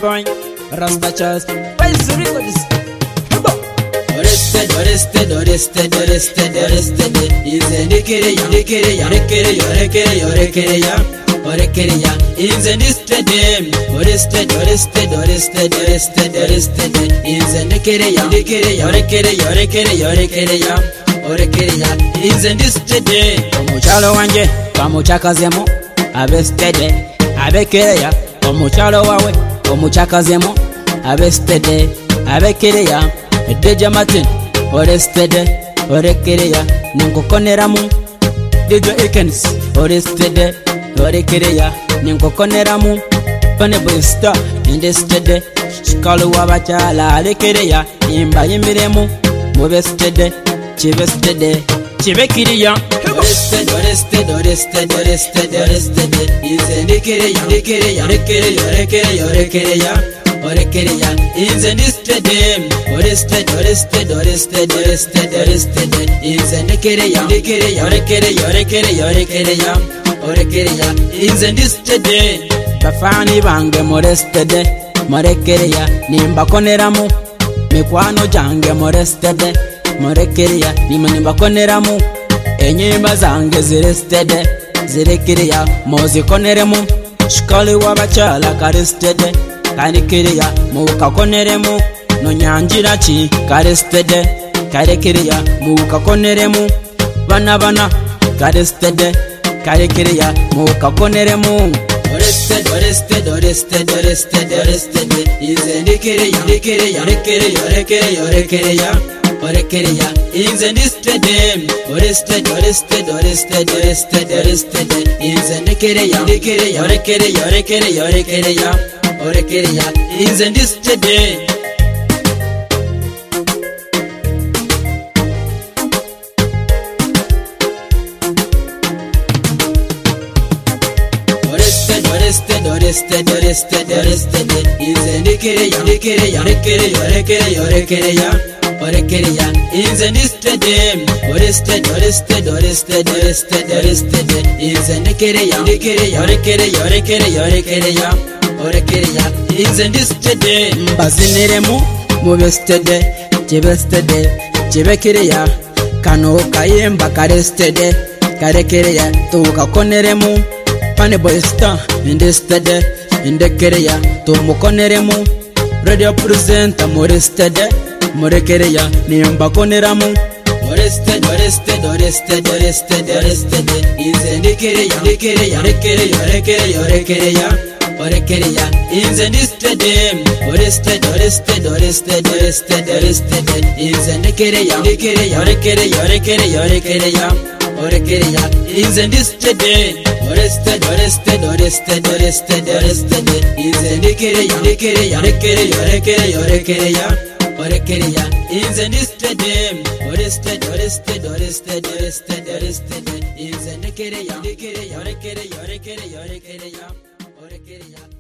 fine. Rasta chest. Where's the records? Orested. Inze ndikereya. Inze ndistede. Orested. Inze ndikereya. Inze ndistede. Omukyalo wanje bamukyakazemu abestede abekereya. Omukyalo wawe omukyakazemu abestede abekereya. Deja Martin Orestede Orekereya Ninkokoneramu Deja Ekens Orestede Orekereya Ninkokoneramu Paneboy Star Indestede Shikalu wabachala Alekereya Imba yimiremu Mubestede Chivestede Chivekiriya Orested. Inze ndikereya. Inze ndistede. Orested. Inze ndikereya. Inze ndistede. Bafani bange morestede Morekereya Nimbakoneramu Mikwano jange morestede Morekereya Nimbakoneramu Enyimba zange zirestede Zirekereya Mozikoneremu Shikali wabachala karestede Karekereya Mukakoneremu Nonyanjira chi karestede Karekereya Mukakoneremu Bana karestede Karekereya Mukakoneremu Orested. Inze ndikereya. Inze ndistede. Orested. Inze ndikereya. Inze ndistede. Orested. Inze ndikereya. Inze ndistede. Orested. Inze ndikereya. Inze ndistede. Mbaziniremu Mubestede Chivestede Chivekereya Kano kayemba karestede Karekereya Tukakoneremu Paneboy Star Indestede Indekereya Tumukoneremu Radio presenter Morestede Morekereya Nimbakoneramu Orested. Inze ndikereya. Inze ndistede. Orested. Inze ndikereya. Inze ndistede. Orested. Inze ndikereya. Inze ndistede. Orested. Inze ndikereya.